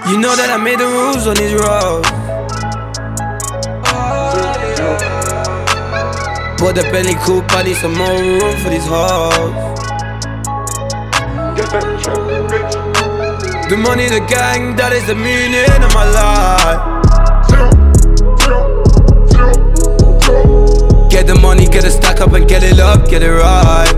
You know that I made the rules on these roads. Bought the Bentley coupe, I need some more room for these hoes. The money, the gang, that is the meaning of my life. Get the money, get it stack up and get it up, get it right.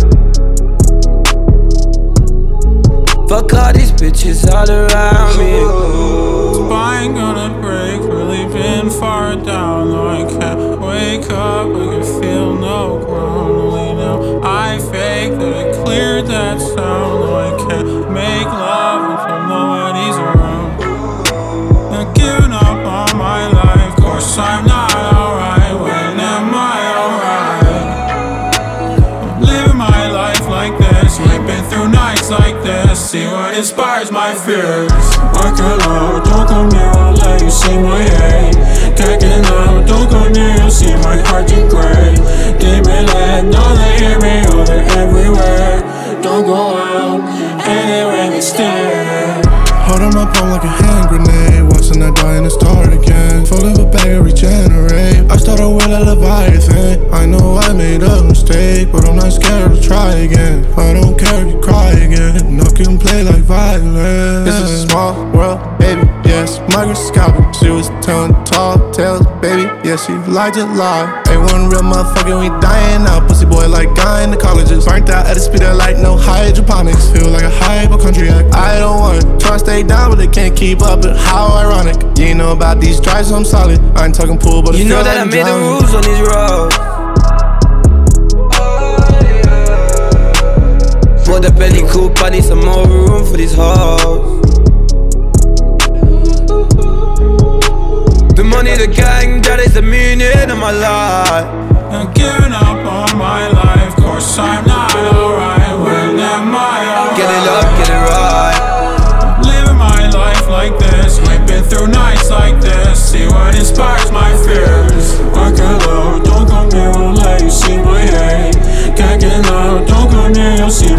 Fuck all these bitches all around me. Spine gonna break, really been far down. Though I can't wake up, I can feel no ground. Only now I fake that I cleared that sound. Though I can't make love until nobody's around. Not giving up on my life, course I'm not alright. When am I alright? I'm living my life like this, I've been through nights like this. See what inspires my fears. Working out, don't come near, I'll let you see my hate. Kicking out, don't come near, you'll see my heart degrade. Demon led, know they hear me, oh they're everywhere. Don't go out, anyway they stare. Holding my palm like a hand grenade, watching I die and it start again. Full of a bag and regenerate. I start a wheel of Leviathan. I know I made a mistake, but I'm not scared to try again. I don't care if you cry again, I can play like violence. This is a small world, baby, yes. My girl scalping, she was telling tall tales, baby, yes, she liked to lie. Ain't one real motherfucker, we dying out. Pussy boy like guy in the colleges. Burnt out at the speed of light, no hydroponics. Feel like a hypochondriac. I don't want it, try to stay down, but they can't keep up. But how ironic, you ain't know about these drives, so I'm solid. I ain't talking pool, but you know that like I made the rules on these roads. Bought the Bentley coupe, I need some more room for these hoes. The money, the gang, that is the meaning of my life. Not giving up on my life, course I'm not alright. When am I alright? Get it up, get it right. Living my life like this, I've been through nights like this. See what inspires my fears. Working out, don't come near, I'll let you see my hate. Kicking out, don't come near, you'll see